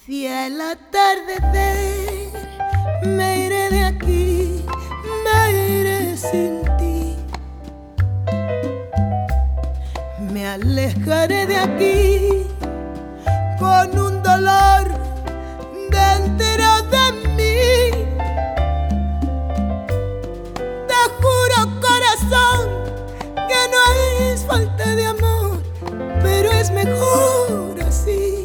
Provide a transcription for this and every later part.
Si al atardecer me iré de aquí, me iré sin ti. Me alejaré de aquí con un dolor dentro de mí. Te juro, corazón, que no es falta de amor, pero es mejor así.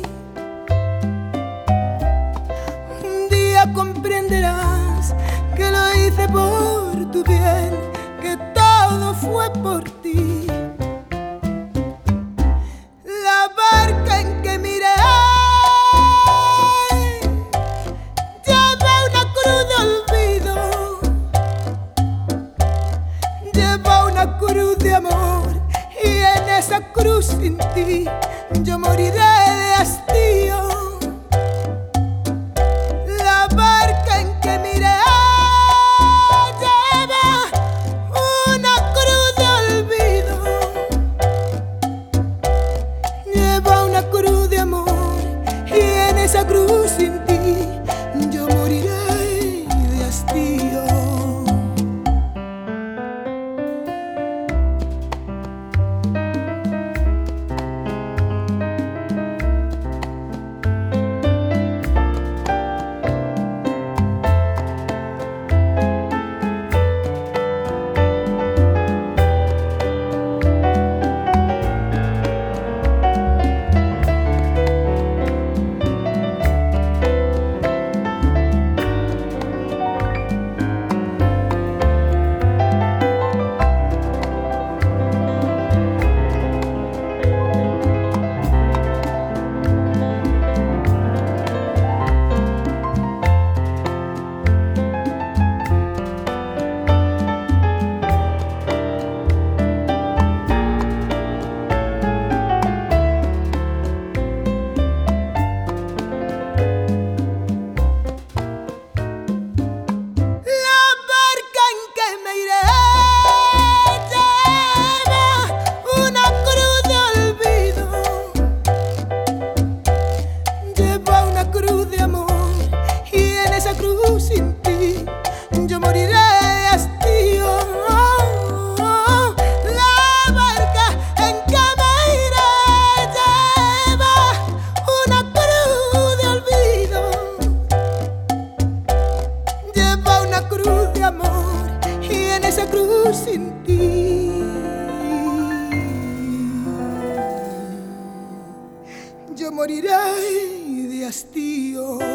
Un día comprenderás que lo hice por tu bien, que todo fue por ti. La barca en que miré lleva una cruz de olvido, lleva una cruz de amor, y en esa cruz sin ti yo moriré de hastío. La barca en que miré lleva una cruz de olvido, lleva una cruz de amor, y en esa cruz sin ti yo moriré de hastío. Sin ti yo moriré de hastío. La barca en que me iré lleva una cruz de olvido, lleva una cruz de amor, y en esa cruz sin ti yo moriré de hastío.